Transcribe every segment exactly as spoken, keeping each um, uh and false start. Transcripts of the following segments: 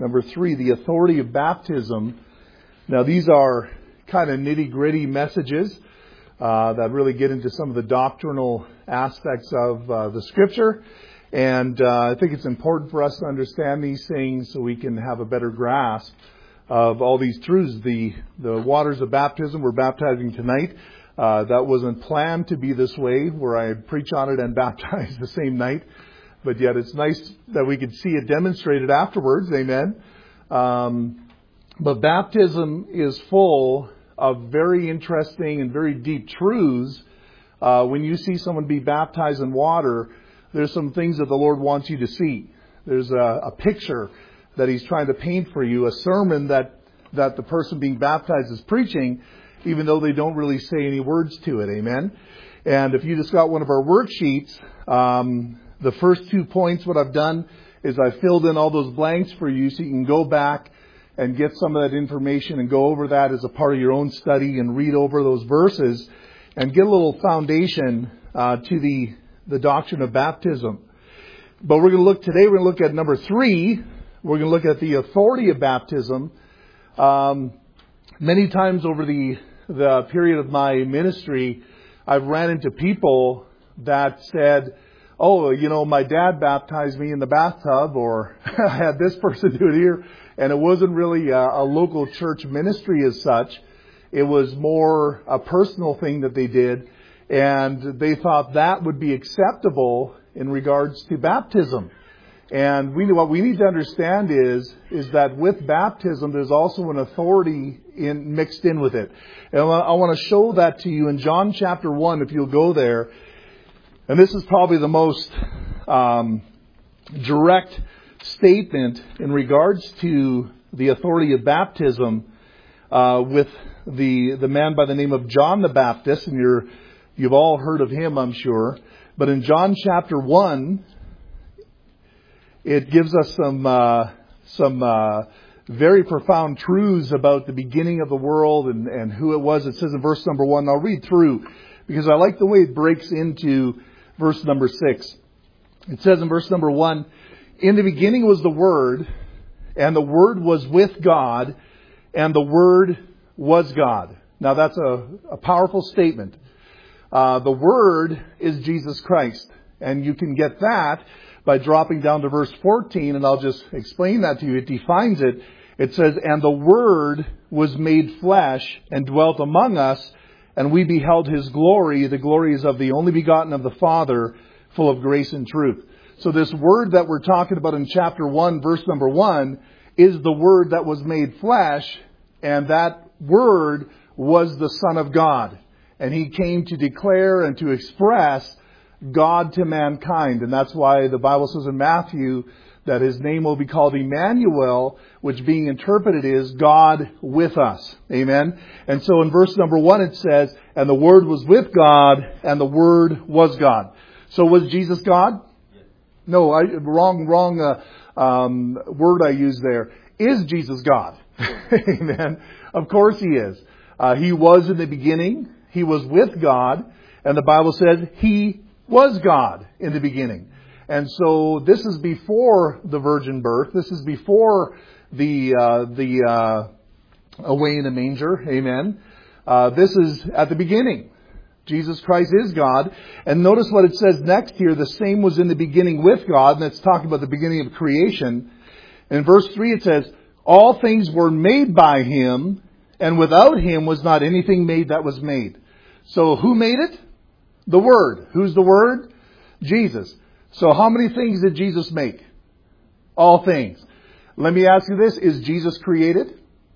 Number three, the authority of baptism. Now, these are kind of nitty-gritty messages uh, that really get into some of the doctrinal aspects of uh, the Scripture. And uh, I think it's important for us to understand these things so we can have a better grasp of all these truths. The the waters of baptism, we're baptizing tonight. Uh, that wasn't planned to be this way, where I preach on it and baptize the same night. But yet it's nice that we could see it demonstrated afterwards. Amen. Um, but baptism is full of very interesting and very deep truths. Uh, when you see someone be baptized in water, there's some things that the Lord wants you to see. There's a, a picture that He's trying to paint for you, a sermon that, that the person being baptized is preaching, even though they don't really say any words to it. Amen. And if you just got one of our worksheets, um, the first two points, what I've done is I filled in all those blanks for you so you can go back and get some of that information and go over that as a part of your own study and read over those verses and get a little foundation uh, to the, the doctrine of baptism. But we're going to look today, we're going to look at number three. We're going to look at the authority of baptism. Um, many times over the, the period of my ministry, I've ran into people that said, oh, you know, my dad baptized me in the bathtub, or I had this person do it here. And it wasn't really a, a local church ministry as such. It was more a personal thing that they did. And they thought that would be acceptable in regards to baptism. And we what we need to understand is, is that with baptism, there's also an authority in, mixed in with it. And I want to show that to you in John chapter one, if you'll go there. And this is probably the most um, direct statement in regards to the authority of baptism uh, with the the man by the name of John the Baptist. And you're, you've all heard of him, I'm sure. But in John chapter one, it gives us some uh, some uh, very profound truths about the beginning of the world and, and who it was. It says in verse number one, I'll read through because I like the way it breaks into verse number six. It says in verse number one, in the beginning was the Word, and the Word was with God, and the Word was God. Now that's a, a powerful statement. Uh, the Word is Jesus Christ. And you can get that by dropping down to verse fourteen, and I'll just explain that to you. It defines it. It says, and the Word was made flesh and dwelt among us, and we beheld His glory. The glory is of the only begotten of the Father, full of grace and truth. So this Word that we're talking about in chapter one, verse number one, is the Word that was made flesh, and that Word was the Son of God. And He came to declare and to express God to mankind. And that's why the Bible says in Matthew that His name will be called Emmanuel, which being interpreted is God with us. Amen. And so in verse number one it says, and the Word was with God, and the Word was God. So was Jesus God? No, I, wrong, wrong uh, um, word I used there. Is Jesus God? Amen. Of course He is. Uh, he was in the beginning. He was with God. And the Bible said He was God in the beginning. And so this is before the virgin birth. This is before the uh, the uh, away in the manger. Amen. Uh, this is at the beginning. Jesus Christ is God. And notice what it says next here. The same was in the beginning with God. And it's talking about the beginning of creation. In verse three it says, all things were made by Him, and without Him was not anything made that was made. So who made it? The Word. Who's the Word? Jesus. So how many things did Jesus make? All things. Let me ask you this. Is Jesus created?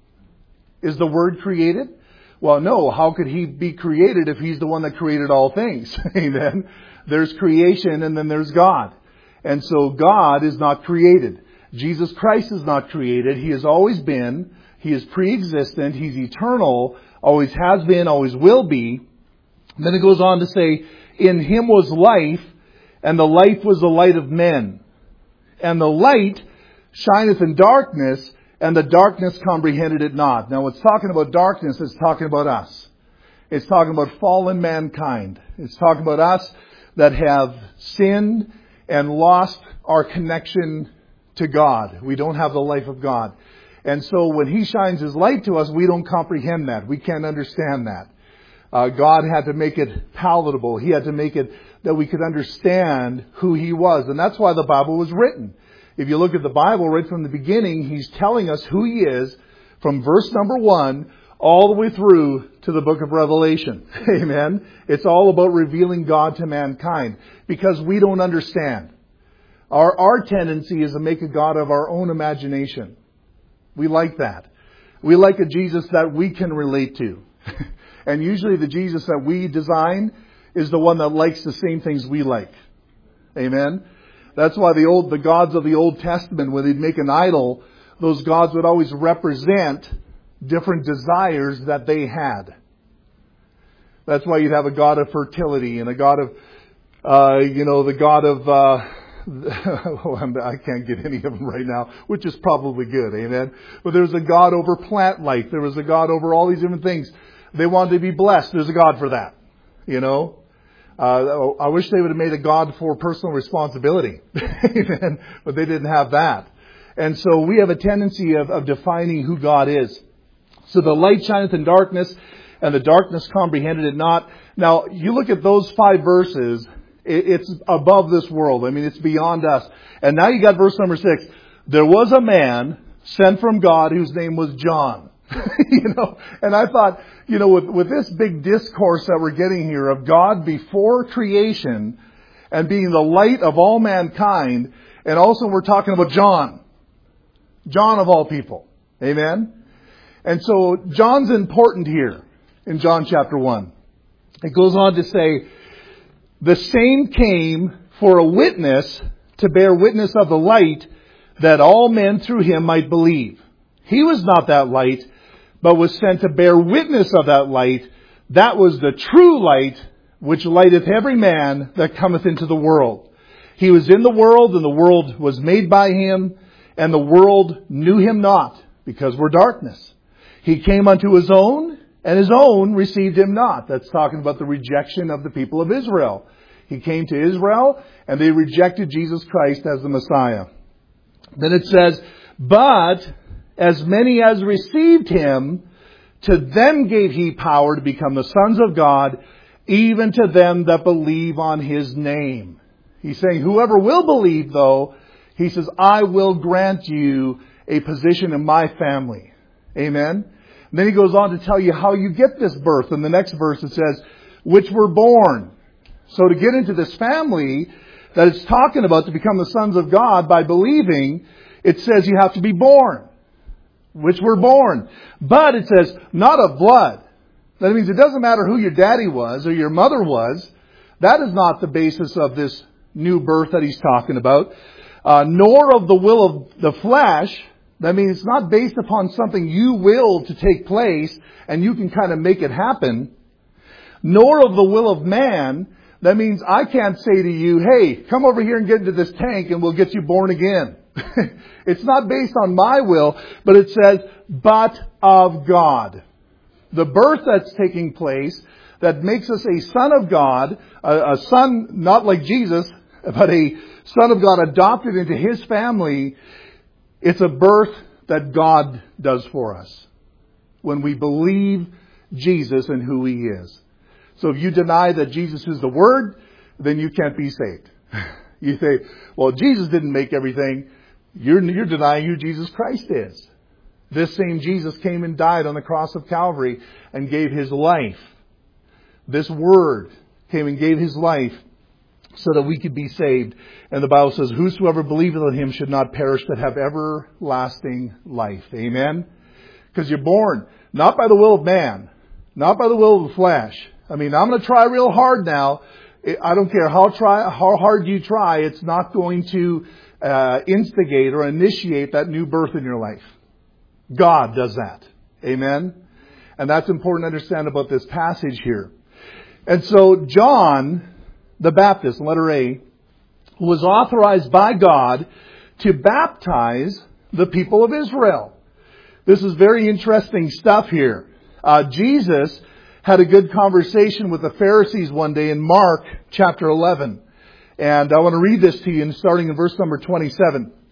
Is the Word created? Well, no. How could He be created if He's the one that created all things? Amen. There's creation and then there's God. And so God is not created. Jesus Christ is not created. He has always been. He is pre-existent. He's eternal. Always has been. Always will be. And then it goes on to say, in Him was life, and the life was the light of men. And the light shineth in darkness, and the darkness comprehended it not. Now, it's talking about darkness. It's talking about us. It's talking about fallen mankind. It's talking about us that have sinned and lost our connection to God. We don't have the life of God. And so when He shines His light to us, we don't comprehend that. We can't understand that. Uh, God had to make it palatable. He had to make it that we could understand who He was. And that's why the Bible was written. If you look at the Bible right from the beginning, He's telling us who He is from verse number one all the way through to the book of Revelation. Amen. It's all about revealing God to mankind because we don't understand. Our, our tendency is to make a God of our own imagination. We like that. We like a Jesus that we can relate to. And usually the Jesus that we design is the one that likes the same things we like. Amen. That's why the old, the gods of the Old Testament, when they'd make an idol, those gods would always represent different desires that they had. That's why you'd have a god of fertility and a god of, uh, you know, the god of, uh, I can't get any of them right now, which is probably good, amen. But there's a God over plant life. There was a God over all these different things. They wanted to be blessed. There's a God for that, you know. Uh, I wish they would have made a God for personal responsibility, amen. But they didn't have that. And so we have a tendency of, of defining who God is. So the light shineth in darkness, and the darkness comprehended it not. Now, you look at those five verses, it's above this world. I mean, it's beyond us. And now you got verse number six. There was a man sent from God whose name was John. you know, and I thought, you know, with, with this big discourse that we're getting here of God before creation and being the light of all mankind, and also we're talking about John. John of all people. Amen? And so John's important here in John chapter one. It goes on to say, the same came for a witness to bear witness of the light, that all men through him might believe. He was not that light, but was sent to bear witness of that light. That was the true light, which lighteth every man that cometh into the world. He was in the world, and the world was made by him, and the world knew him not, because we're darkness. He came unto his own, and his own received him not. That's talking about the rejection of the people of Israel. He came to Israel, and they rejected Jesus Christ as the Messiah. Then it says, but as many as received him, to them gave he power to become the sons of God, even to them that believe on his name. He's saying, whoever will believe, though, he says, I will grant you a position in my family. Amen. And then he goes on to tell you how you get this birth. In the next verse it says, which were born. So to get into this family that it's talking about to become the sons of God by believing, it says you have to be born. Which were born. But it says, not of blood. That means it doesn't matter who your daddy was or your mother was. That is not the basis of this new birth that he's talking about. Uh, nor of the will of the flesh. That means it's not based upon something you will to take place and you can kind of make it happen. Nor of the will of man. That means I can't say to you, hey, come over here and get into this tank and we'll get you born again. It's not based on my will, but it says, but of God. The birth that's taking place that makes us a son of God, a, a son not like Jesus, but a son of God adopted into his family. It's a birth that God does for us when we believe Jesus and who he is. So if you deny that Jesus is the Word, then you can't be saved. You say, well, Jesus didn't make everything. You're, you're denying who Jesus Christ is. This same Jesus came and died on the cross of Calvary and gave his life. This Word came and gave his life so that we could be saved. And the Bible says, whosoever believeth on him should not perish, but have everlasting life. Amen? Because you're born not by the will of man, not by the will of the flesh. I mean, I'm going to try real hard now. I don't care how try how hard you try. It's not going to uh, instigate or initiate that new birth in your life. God does that. Amen? And that's important to understand about this passage here. And so John the Baptist, letter A, was authorized by God to baptize the people of Israel. This is very interesting stuff here. Uh, Jesus had a good conversation with the Pharisees one day in Mark chapter eleven. And I want to read this to you, starting in verse number twenty-seven.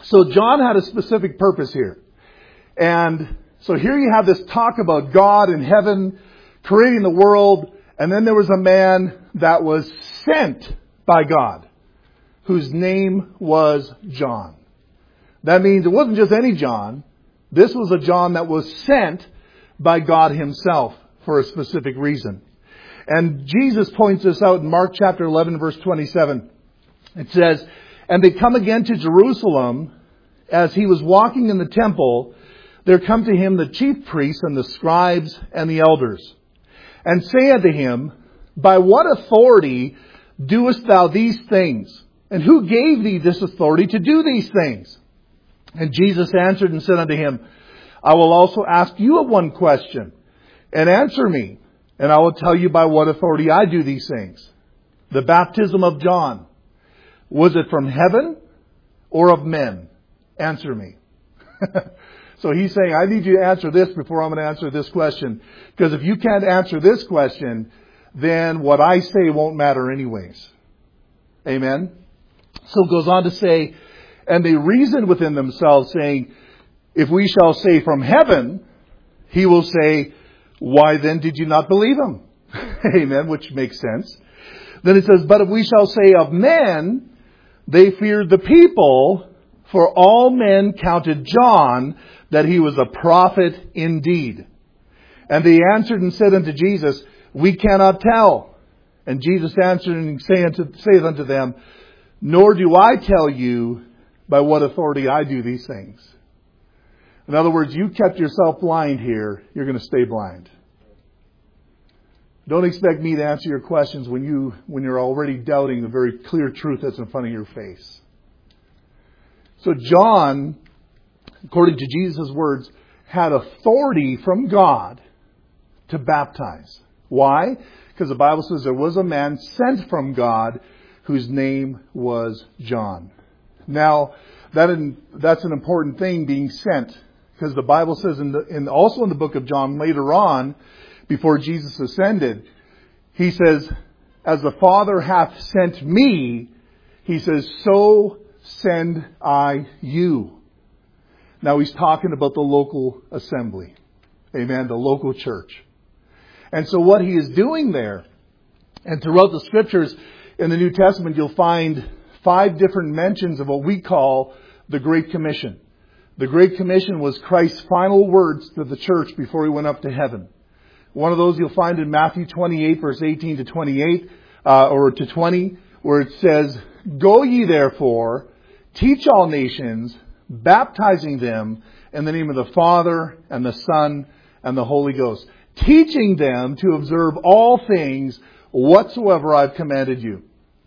So John had a specific purpose here. And so here you have this talk about God in heaven, creating the world, and then there was a man that was sent by God, whose name was John. That means it wasn't just any John. This was a John that was sent by God himself for a specific reason. And Jesus points this out in Mark chapter eleven, verse twenty-seven. It says, "And they come again to Jerusalem. As he was walking in the temple, there come to him the chief priests and the scribes and the elders, and say unto him, By what authority doest thou these things? And who gave thee this authority to do these things? And Jesus answered and said unto him, I will also ask you a one question, and answer me, and I will tell you by what authority I do these things. The baptism of John, was it from heaven or of men? Answer me." So he's saying, I need you to answer this before I'm going to answer this question. Because if you can't answer this question, then what I say won't matter anyways. Amen? So it goes on to say, "And they reasoned within themselves, saying, If we shall say from heaven, he will say, Why then did you not believe him?" Amen, which makes sense. Then it says, "But if we shall say of men, they feared the people, for all men counted John that he was a prophet indeed. And they answered and said unto Jesus, We cannot tell. And Jesus answered and saith unto them, Nor do I tell you by what authority I do these things." In other words, you kept yourself blind here, you're going to stay blind. Don't expect me to answer your questions when you when you're already doubting the very clear truth that's in front of your face. So John, according to Jesus' words, had authority from God to baptize. Why? Because the Bible says there was a man sent from God whose name was John. Now, that in, that's an important thing, being sent. Because the Bible says, in the, in, also in the book of John, later on, before Jesus ascended, he says, "As the Father hath sent me," he says, "so send I you." Now he's talking about the local assembly. Amen. The local church. And so what he is doing there, and throughout the scriptures in the New Testament, you'll find five different mentions of what we call the Great Commission. The Great Commission was Christ's final words to the church before he went up to heaven. One of those you'll find in Matthew twenty-eight, verse eighteen to twenty-eight, uh, or to twenty, where it says, "Go ye therefore, teach all nations, baptizing them in the name of the Father and the Son and the Holy Ghost, teaching them to observe all things whatsoever I've commanded you."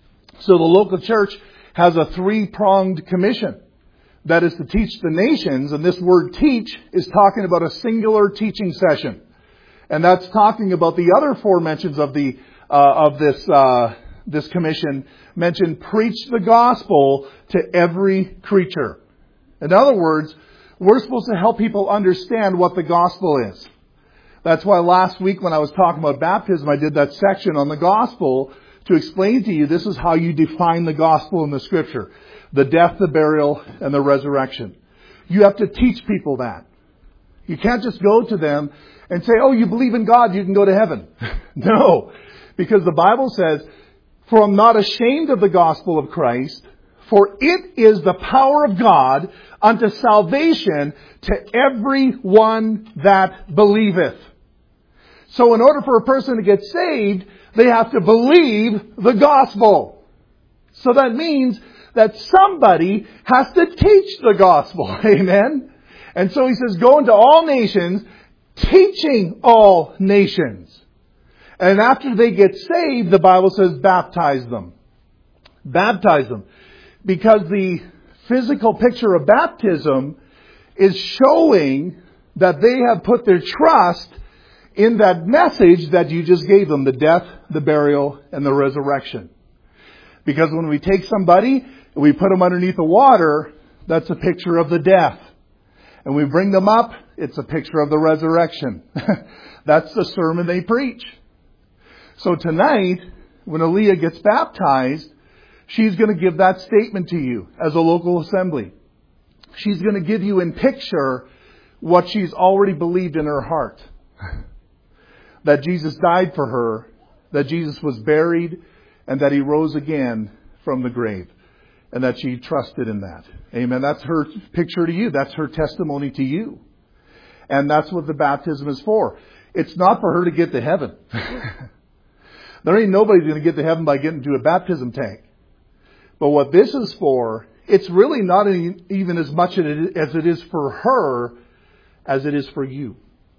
So the local church has a three-pronged commission. That is to teach the nations, and this word teach is talking about a singular teaching session. And that's talking about the other four mentions of the uh, of this uh, this commission, mentioned preach the gospel to every creature. In other words, we're supposed to help people understand what the gospel is. That's why last week when I was talking about baptism, I did that section on the gospel to explain to you this is how you define the gospel in the scripture. The death, the burial, and the resurrection. You have to teach people that. You can't just go to them and say, "Oh, you believe in God, you can go to heaven." No, because the Bible says, "For I'm not ashamed of the gospel of Christ, for it is the power of God unto salvation to every one that believeth." So in order for a person to get saved, they have to believe the gospel. So that means that somebody has to teach the gospel. Amen? And so he says, "Go into all nations, teaching all nations." And after they get saved, the Bible says, baptize them. Baptize them. Because the physical picture of baptism is showing that they have put their trust in that message that you just gave them, the death, the burial, and the resurrection. Because when we take somebody, we put them underneath the water, that's a picture of the death. And we bring them up, it's a picture of the resurrection. That's the sermon they preach. So tonight, when Aaliyah gets baptized, she's going to give that statement to you as a local assembly. she's going to give you in picture what she's already believed in her heart. That Jesus died for her, that Jesus was buried, and that He rose again from the grave. And that she trusted in that. Amen. That's her picture to you. That's her testimony to you. And that's what the baptism is for. It's not for her to get to heaven. There ain't nobody going to get to heaven by getting to a baptism tank. But what this is for, it's really not any, even as much as it is for her as it is for you.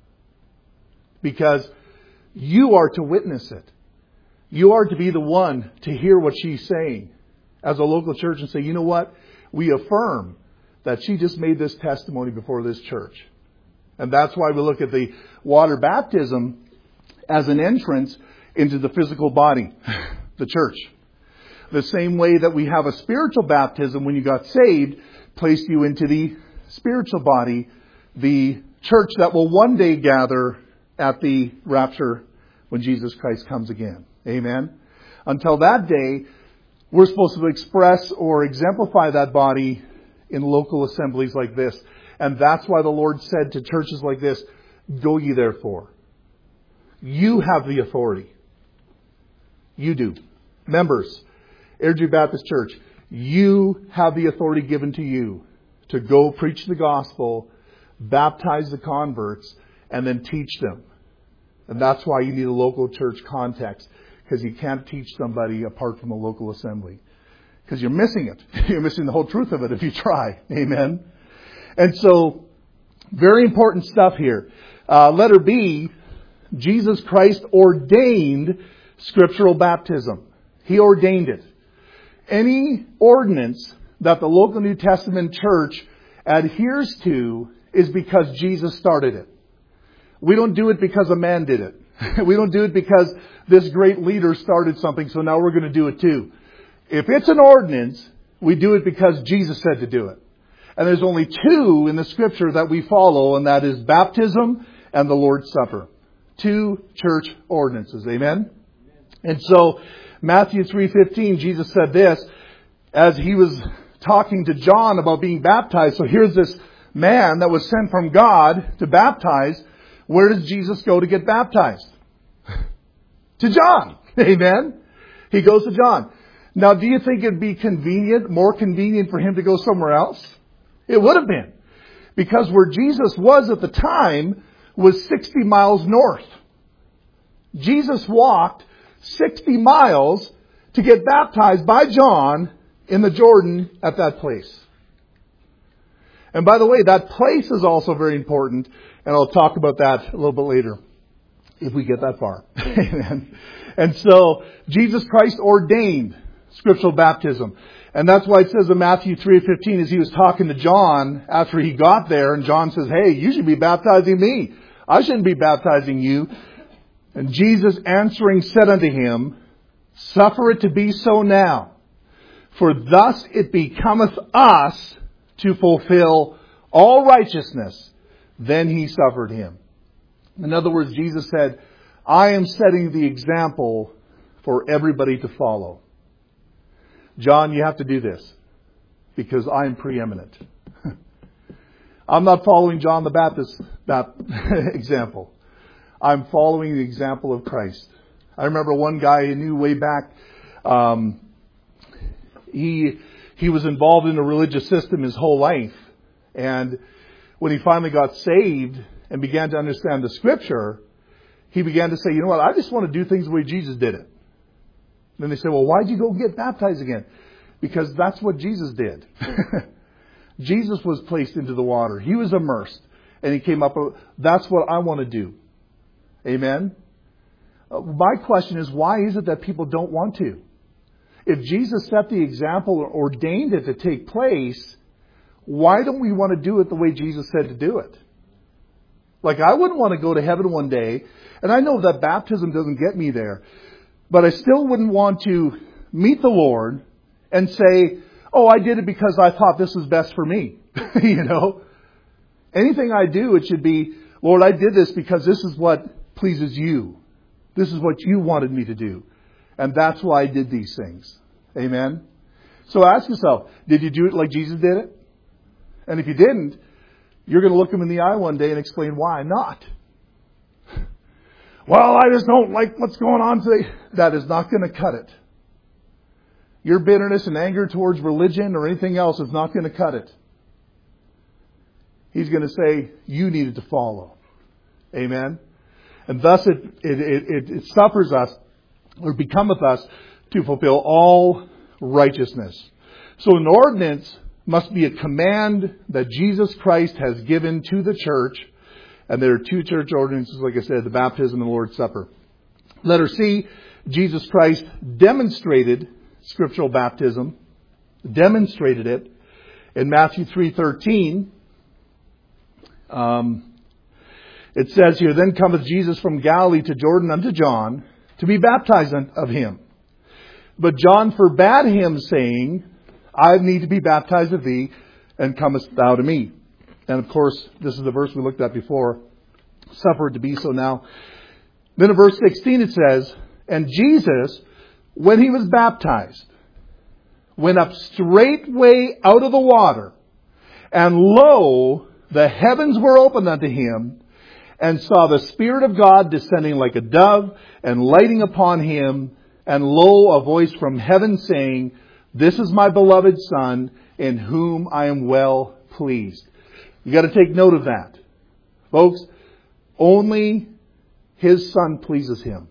Because you are to witness it. You are to be the one to hear what she's saying as a local church and say, you know what? We affirm that she just made this testimony before this church. And that's why we look at the water baptism as an entrance into the physical body, the church. The same way that we have a spiritual baptism when you got saved, placed you into the spiritual body, the church that will one day gather at the rapture when Jesus Christ comes again. Amen. Until that day, we're supposed to express or exemplify that body in local assemblies like this. And that's why the Lord said to churches like this, go ye therefore. You have the authority. You do. Members, Airdrie Baptist Church, you have the authority given to you to go preach the gospel, baptize the converts, and then teach them. And that's why you need a local church context. Because you can't teach somebody apart from a local assembly. Because you're missing it. You're missing the whole truth of it if you try. Amen. And so, very important stuff here. Uh, letter B, Jesus Christ ordained scriptural baptism. He ordained it. Any ordinance that the local New Testament church adheres to is because Jesus started it. We don't do it because a man did it. We don't do it because this great leader started something, so now we're going to do it too. If it's an ordinance, we do it because Jesus said to do it. And there's only two in the Scripture that we follow, and that is baptism and the Lord's Supper. Two church ordinances. Amen? And so, Matthew three fifteen, Jesus said this, as He was talking to John about being baptized. So here's this man that was sent from God to baptize. Where does Jesus go to get baptized? To John. Amen. He goes to John. Now, do you think it'd be convenient, more convenient for Him to go somewhere else? It would have been. Because where Jesus was at the time was sixty miles north. Jesus walked sixty miles to get baptized by John in the Jordan at that place. And by the way, that place is also very important. And I'll talk about that a little bit later, if we get that far. Amen. And so, Jesus Christ ordained scriptural baptism. And that's why it says in Matthew three fifteen, as He was talking to John after He got there, and John says, hey, you should be baptizing me. I shouldn't be baptizing you. And Jesus answering said unto him, suffer it to be so now, for thus it becometh us to fulfill all righteousness. Then He suffered him. In other words, Jesus said, I am setting the example for everybody to follow. John, you have to do this because I am preeminent. I'm not following John the Baptist's example. I'm following the example of Christ. I remember one guy I knew way back. Um, he he was involved in a religious system his whole life. And when he finally got saved and began to understand the Scripture, he began to say, you know what, I just want to do things the way Jesus did it. And then they say, well, why'd you go get baptized again? Because that's what Jesus did. Jesus was placed into the water. He was immersed. And He came up with, that's what I want to do. Amen? Uh, my question is, why is it that people don't want to? If Jesus set the example or ordained it to take place, why don't we want to do it the way Jesus said to do it? Like, I wouldn't want to go to heaven one day, and I know that baptism doesn't get me there, but I still wouldn't want to meet the Lord and say, oh, I did it because I thought this was best for me. You know? Anything I do, it should be, Lord, I did this because this is what pleases You. This is what You wanted me to do. And that's why I did these things. Amen? So ask yourself, did you do it like Jesus did it? And if you didn't, you're going to look him in the eye one day and explain why not. Well, I just don't like what's going on today. That is not going to cut it. Your bitterness and anger towards religion or anything else is not going to cut it. He's going to say, you needed to follow. Amen? And thus it, it, it, it suffers us, or becometh us, to fulfill all righteousness. So an ordinance must be a command that Jesus Christ has given to the church. And there are two church ordinances, like I said, the baptism and the Lord's Supper. Letter C, Jesus Christ demonstrated scriptural baptism, demonstrated it in Matthew three thirteen. Um, it says here, then cometh Jesus from Galilee to Jordan unto John to be baptized of him. But John forbade him, saying, I need to be baptized of thee, and comest thou to me? And of course, this is the verse we looked at before. Suffer it to be so now. Then in verse sixteen it says, and Jesus, when he was baptized, went up straightway out of the water, and lo, the heavens were opened unto him, and saw the Spirit of God descending like a dove, and lighting upon him, and lo, a voice from heaven saying, this is my beloved Son, in whom I am well pleased. You got to take note of that. Folks, only His Son pleases Him.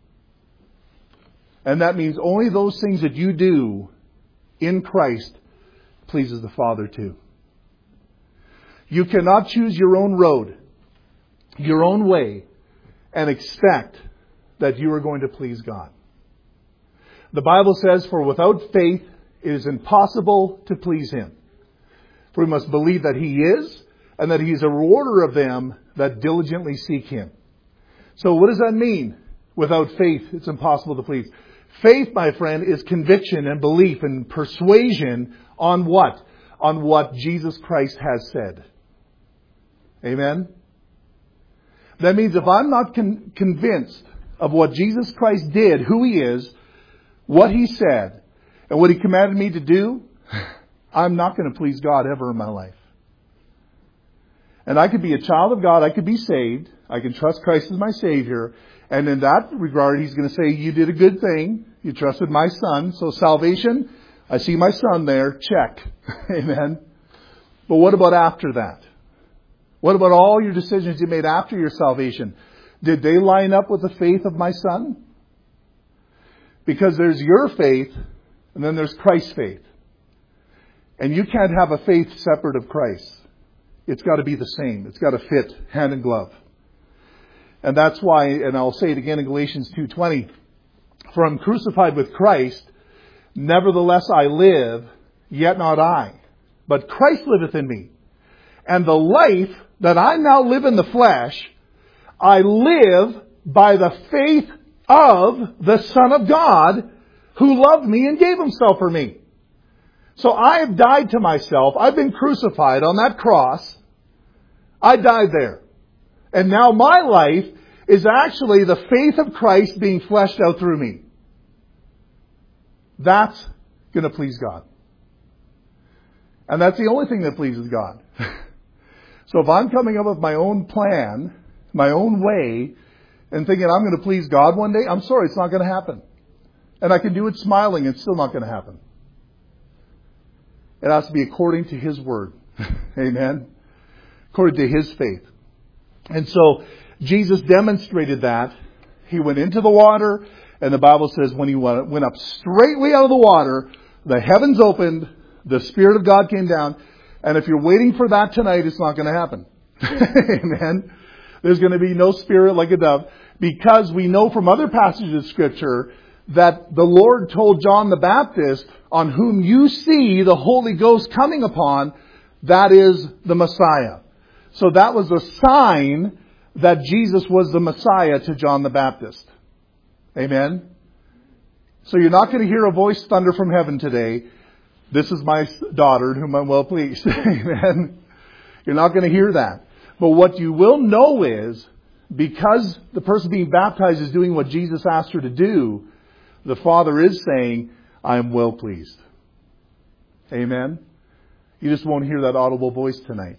And that means only those things that you do in Christ pleases the Father too. You cannot choose your own road, your own way, and expect that you are going to please God. The Bible says, for without faith it is impossible to please Him. For we must believe that He is, and that He is a rewarder of them that diligently seek Him. So what does that mean? Without faith, it's impossible to please. Faith, my friend, is conviction and belief and persuasion on what? On what Jesus Christ has said. Amen? That means if I'm not con- convinced of what Jesus Christ did, who He is, what He said, and what He commanded me to do, I'm not going to please God ever in my life. And I could be a child of God, I could be saved, I can trust Christ as my Savior, and in that regard, He's going to say, you did a good thing, you trusted my Son, so salvation, I see my Son there, check. Amen. But what about after that? What about all your decisions you made after your salvation? Did they line up with the faith of my Son? Because there's your faith, and then there's Christ's faith. And you can't have a faith separate of Christ. It's got to be the same. It's got to fit hand in glove. And that's why, and I'll say it again in Galatians two twenty, for I'm crucified with Christ, nevertheless I live, yet not I, but Christ liveth in me. And the life that I now live in the flesh, I live by the faith of the Son of God, who loved me and gave Himself for me. So I have died to myself. I've been crucified on that cross. I died there. And now my life is actually the faith of Christ being fleshed out through me. That's going to please God. And that's the only thing that pleases God. So if I'm coming up with my own plan, my own way, and thinking I'm going to please God one day, I'm sorry, it's not going to happen. And I can do it smiling, it's still not going to happen. It has to be according to His Word. Amen. According to His faith. And so Jesus demonstrated that. He went into the water, and the Bible says when He went up straightway out of the water, the heavens opened, the Spirit of God came down, and if you're waiting for that tonight, it's not going to happen. Amen. There's going to be no Spirit like a dove, because we know from other passages of Scripture that the Lord told John the Baptist, on whom you see the Holy Ghost coming upon, that is the Messiah. So that was a sign that Jesus was the Messiah to John the Baptist. Amen? So you're not going to hear a voice thunder from heaven today, this is my daughter in whom I'm well pleased. Amen? You're not going to hear that. But what you will know is, because the person being baptized is doing what Jesus asked her to do, the Father is saying, I am well pleased. Amen? You just won't hear that audible voice tonight.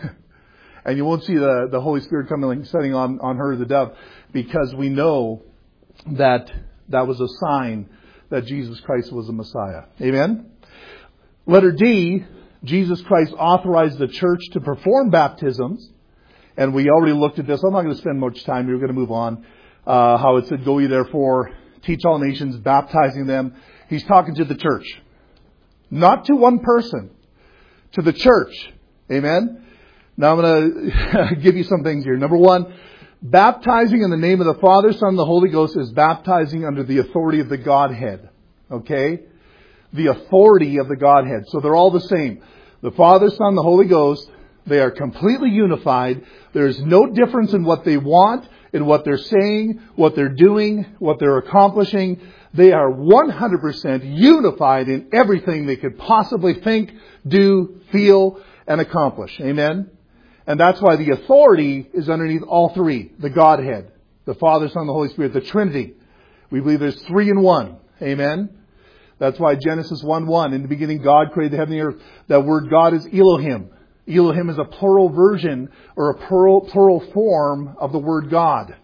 And you won't see the, the Holy Spirit coming and setting on, on her as a dove, because we know that that was a sign that Jesus Christ was the Messiah. Amen? Letter D, Jesus Christ authorized the church to perform baptisms. And we already looked at this. I'm not going to spend much time. We're going to move on. Uh, how it said, go ye therefore, teach all nations, baptizing them. He's talking to the church. Not to one person. To the church. Amen? Now I'm going to give you some things here. Number one, baptizing in the name of the Father, Son, and the Holy Ghost is baptizing under the authority of the Godhead. Okay? The authority of the Godhead. So they're all the same. The Father, Son, the Holy Ghost, they are completely unified. There's no difference in what they want, in what they're saying, what they're doing, what they're accomplishing. They are one hundred percent unified in everything they could possibly think, do, feel, and accomplish. Amen? And that's why the authority is underneath all three. The Godhead, the Father, Son, and the Holy Spirit, the Trinity. We believe there's three in one. Amen? That's why Genesis one one, in the beginning God created the heaven and the earth. That word God is Elohim. Elohim is a plural version or a plural, plural form of the word God.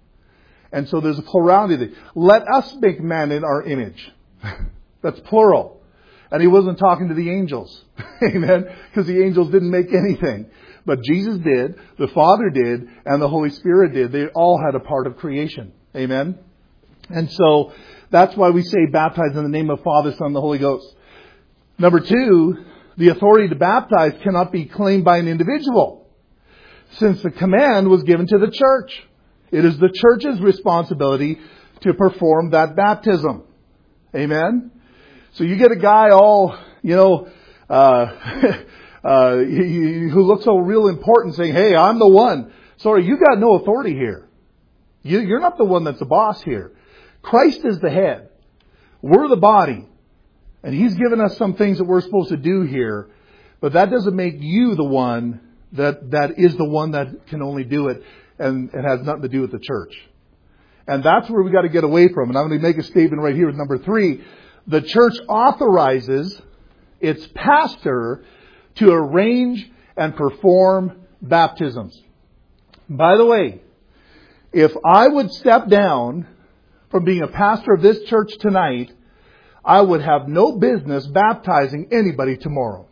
And so there's a plurality. Let us make man in our image. That's plural. And he wasn't talking to the angels. Amen? Because the angels didn't make anything. But Jesus did, the Father did, and the Holy Spirit did. They all had a part of creation. Amen? And so that's why we say baptize in the name of Father, Son, and the Holy Ghost. Number two, the authority to baptize cannot be claimed by an individual, since the command was given to the church. It is the church's responsibility to perform that baptism. Amen? So you get a guy all, you know, uh, uh, he, who looks so real important saying, hey, I'm the one. Sorry, you got no authority here. You, you're not the one that's the boss here. Christ is the head. We're the body. And He's given us some things that we're supposed to do here. But that doesn't make you the one that, that is the one that can only do it. And it has nothing to do with the church. And that's where we got to get away from. And I'm going to make a statement right here with number three. The church authorizes its pastor to arrange and perform baptisms. By the way, if I would step down from being a pastor of this church tonight, I would have no business baptizing anybody tomorrow.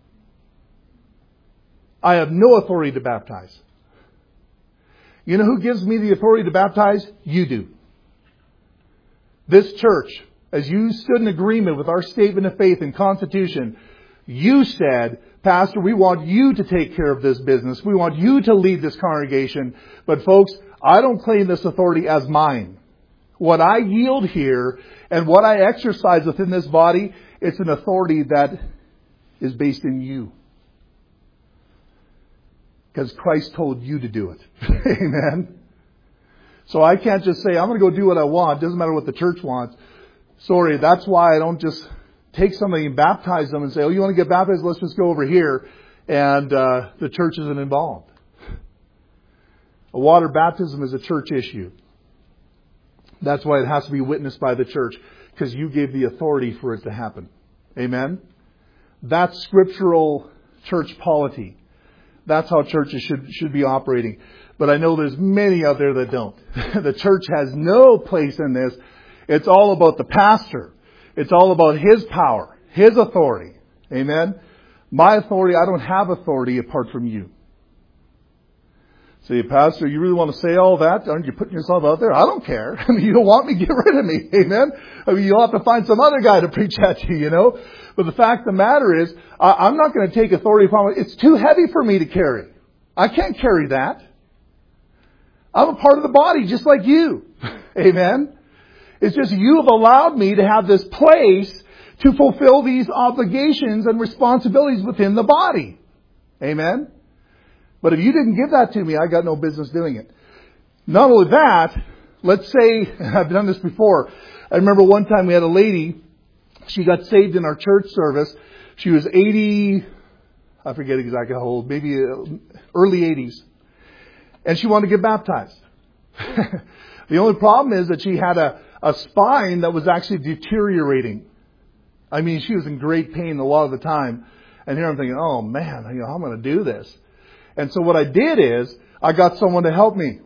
I have no authority to baptize. You know who gives me the authority to baptize? You do. This church, as you stood in agreement with our statement of faith and constitution, you said, Pastor, we want you to take care of this business. We want you to lead this congregation. But folks, I don't claim this authority as mine. What I yield here and what I exercise within this body, it's an authority that is based in you. Because Christ told you to do it. Amen. So I can't just say, I'm going to go do what I want. Doesn't matter what the church wants. Sorry, that's why I don't just take somebody and baptize them and say, oh, you want to get baptized? Let's just go over here. And uh, the church isn't involved. A water baptism is a church issue. That's why it has to be witnessed by the church. Because you gave the authority for it to happen. Amen? That's scriptural church polity. That's how churches should should be operating. But I know there's many out there that don't. The church has no place in this. It's all about the pastor. It's all about his power, his authority. Amen? My authority, I don't have authority apart from you. Say, Pastor, you really want to say all that? Aren't you putting yourself out there? I don't care. I mean, you don't want me, get rid of me. Amen? I mean, you'll have to find some other guy to preach at you, you know? But the fact of the matter is, I'm not going to take authority from it. It's too heavy for me to carry. I can't carry that. I'm a part of the body just like you. Amen? It's just you have allowed me to have this place to fulfill these obligations and responsibilities within the body. Amen? But if you didn't give that to me, I got no business doing it. Not only that, let's say, I've done this before. I remember one time we had a lady, she got saved in our church service. She was eighty, I forget exactly how old, maybe early eighties. And she wanted to get baptized. The only problem is that she had a, a spine that was actually deteriorating. I mean, she was in great pain a lot of the time. And here I'm thinking, oh man, you know, I'm going to do this. And so what I did is I got someone to help me.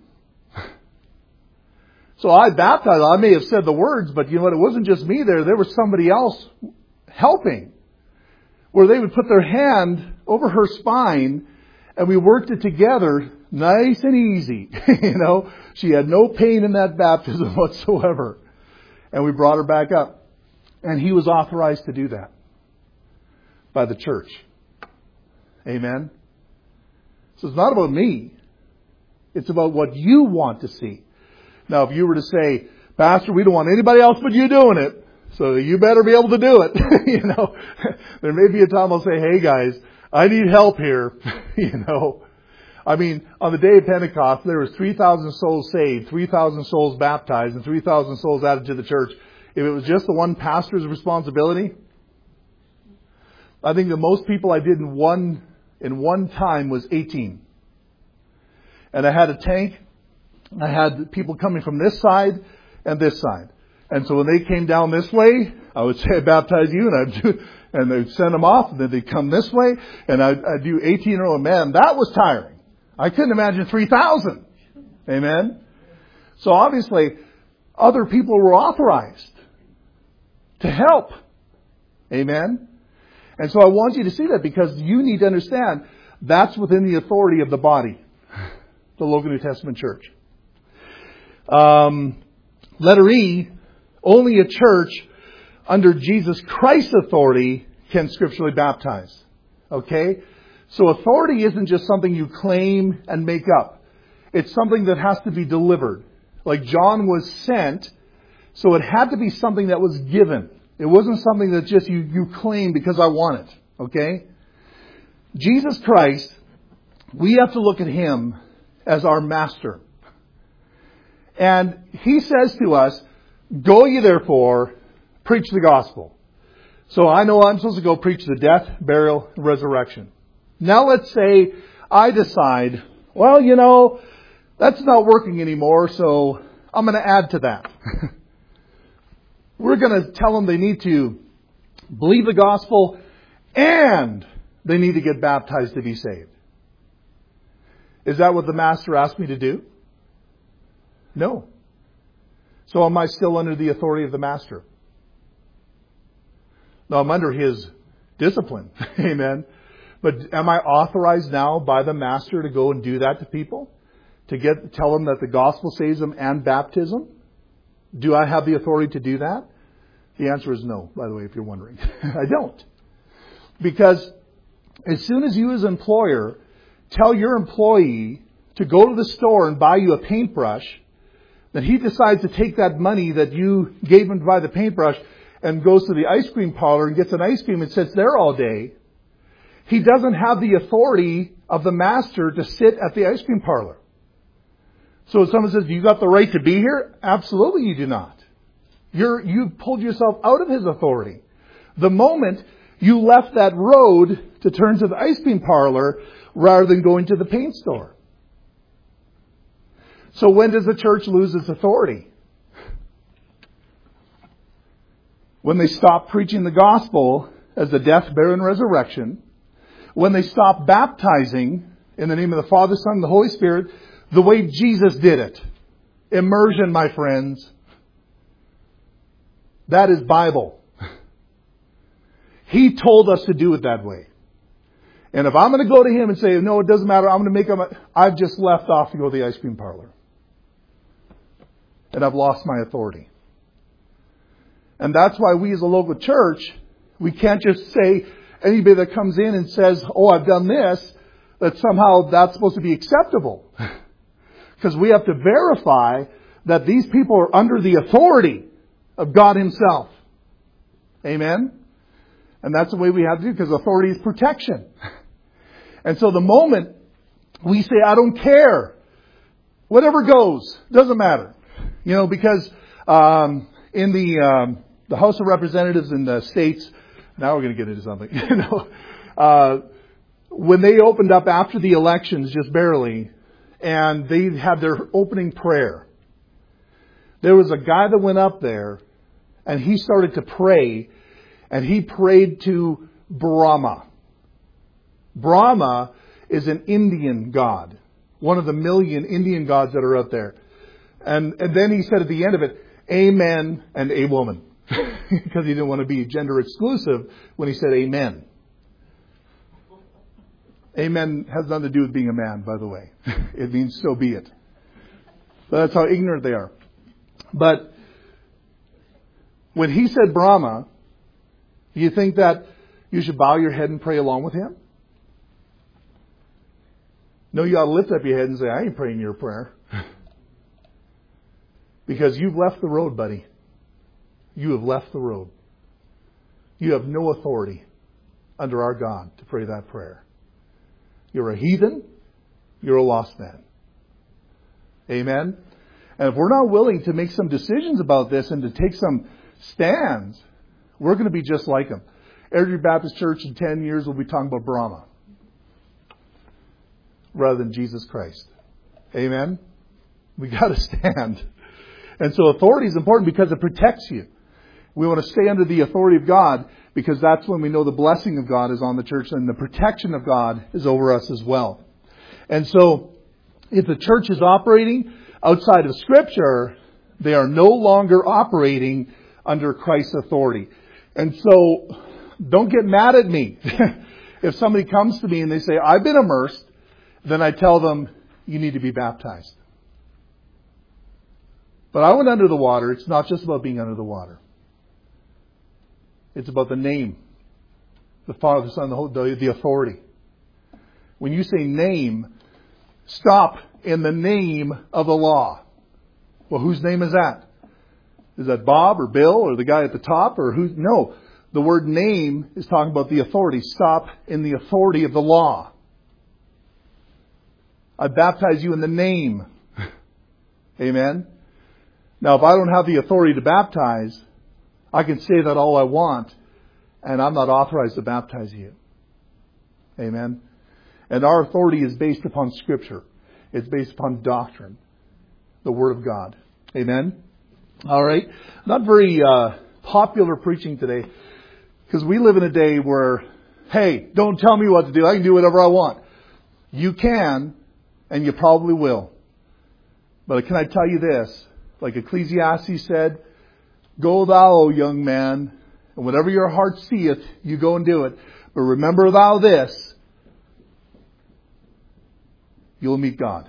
So I baptized. I may have said the words, but you know what? It wasn't just me there. There was somebody else helping, where they would put their hand over her spine and we worked it together nice and easy. You know, she had no pain in that baptism whatsoever. And we brought her back up. And he was authorized to do that by the church. Amen. So it's not about me. It's about what you want to see. Now, if you were to say, Pastor, we don't want anybody else but you doing it, so you better be able to do it. You know, there may be a time I'll say, hey guys, I need help here. You know, I mean, on the day of Pentecost, there was three thousand souls saved, three thousand souls baptized, and three thousand souls added to the church. If it was just the one pastor's responsibility, I think the most people I did in one, in one time was eighteen. And I had a tank. I had people coming from this side and this side. And so when they came down this way, I would say, I baptize you, and I'd do, and they'd send them off, and then they'd come this way, and I'd, I'd do eighteen in a row. Man, that was tiring. I couldn't imagine three thousand. Amen? So obviously, other people were authorized to help. Amen? And so I want you to see that, because you need to understand that's within the authority of the body, the local New Testament church. Um, letter E, only a church under Jesus Christ's authority can scripturally baptize. Okay? So authority isn't just something you claim and make up. It's something that has to be delivered. Like John was sent, so it had to be something that was given. It wasn't something that just you, you claim because I want it. Okay? Jesus Christ, we have to look at Him as our master. And He says to us, go ye therefore, preach the gospel. So I know I'm supposed to go preach the death, burial, and resurrection. Now let's say I decide, well, you know, that's not working anymore, so I'm going to add to that. We're going to tell them they need to believe the gospel and they need to get baptized to be saved. Is that what the master asked me to do? No. So am I still under the authority of the master? No, I'm under his discipline. Amen. But am I authorized now by the master to go and do that to people? To get tell them that the gospel saves them and baptism? Do I have the authority to do that? The answer is no, by the way, if you're wondering. I don't. Because as soon as you as an employer tell your employee to go to the store and buy you a paintbrush, then he decides to take that money that you gave him to buy the paintbrush and goes to the ice cream parlor and gets an ice cream and sits there all day. He doesn't have the authority of the master to sit at the ice cream parlor. So if someone says, do you got the right to be here? Absolutely you do not. You're, you pulled yourself out of his authority. The moment you left that road to turn to the ice cream parlor rather than going to the paint store. So when does the church lose its authority? When they stop preaching the gospel as the death, burial, and resurrection. When they stop baptizing in the name of the Father, Son, and the Holy Spirit the way Jesus did it. Immersion, my friends. That is Bible. He told us to do it that way. And if I'm going to go to Him and say, no, it doesn't matter, I'm going to make him, a, I've just left off to go to the ice cream parlor. And I've lost my authority. And that's why we as a local church, we can't just say, anybody that comes in and says, oh, I've done this, that somehow that's supposed to be acceptable. Because we have to verify that these people are under the authority of God Himself. Amen? And that's the way we have to do, because authority is protection. And so the moment we say, I don't care, whatever goes, doesn't matter. You know, because um, in the um, the House of Representatives in the States, now we're going to get into something. You know, uh, when they opened up after the elections, just barely, and they had their opening prayer, there was a guy that went up there, and he started to pray, and he prayed to Brahma. Brahma is an Indian god. One of the million Indian gods that are out there. And, and then he said at the end of it, amen and a woman. Because he didn't want to be gender exclusive when he said amen. Amen has nothing to do with being a man, by the way. It means so be it. But that's how ignorant they are. But when he said Brahma, do you think that you should bow your head and pray along with him? No, you ought to lift up your head and say, I ain't praying your prayer. Because you've left the road, buddy. You have left the road. You have no authority under our God to pray that prayer. You're a heathen. You're a lost man. Amen? And if we're not willing to make some decisions about this and to take some stands, we're going to be just like them. Airdrie Baptist Church in ten years will be talking about Brahma rather than Jesus Christ. Amen? We got to stand. And so authority is important because it protects you. We want to stay under the authority of God because that's when we know the blessing of God is on the church and the protection of God is over us as well. And so if the church is operating outside of Scripture, they are no longer operating under Christ's authority. And so don't get mad at me. If somebody comes to me and they say, I've been immersed, then I tell them, you need to be baptized. But I went under the water. It's not just about being under the water. It's about the name, the Father, the Son, the Holy, the authority. When you say name, stop in the name of the law. Well, whose name is that? Is that Bob or Bill or the guy at the top or who? No. The word name is talking about the authority. Stop in the authority of the law. I baptize you in the name. Amen. Now, if I don't have the authority to baptize, I can say that all I want, and I'm not authorized to baptize you. Amen. And our authority is based upon Scripture. It's based upon doctrine, the Word of God. Amen. All right. Not very uh, popular preaching today, because we live in a day where, hey, don't tell me what to do. I can do whatever I want. You can, and you probably will. But can I tell you this? Like Ecclesiastes said, go thou, O young man, and whatever your heart seeth, you go and do it. But remember thou this, you'll meet God.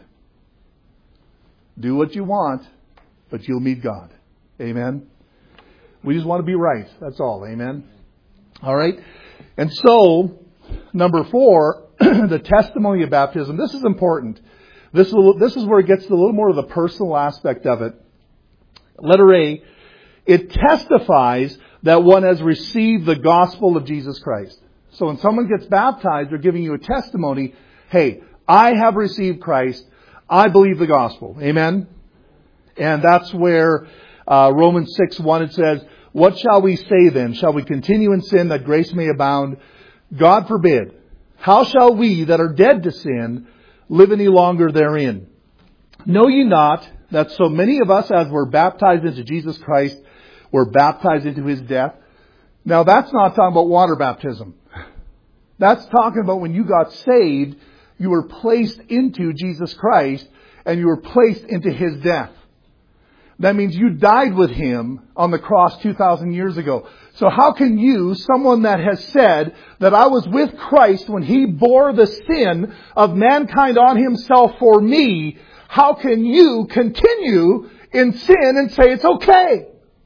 Do what you want, but you'll meet God. Amen. We just want to be right. That's all. Amen. All right. And so, number four, the testimony of baptism. This is important. This is, this is where it gets to a little more of the personal aspect of it. Letter A, it testifies that one has received the gospel of Jesus Christ. So when someone gets baptized, they're giving you a testimony. Hey, I have received Christ. I believe the gospel. Amen. And that's where uh, Romans six one, it says, what shall we say then? Shall we continue in sin that grace may abound? God forbid. How shall we that are dead to sin live any longer therein? Know ye not that so many of us as were baptized into Jesus Christ were baptized into His death? Now that's not talking about water baptism. That's talking about when you got saved, you were placed into Jesus Christ and you were placed into His death. That means you died with Him on the cross two thousand years ago. So how can you, someone that has said that I was with Christ when He bore the sin of mankind on Himself for me, how can you continue in sin and say it's okay?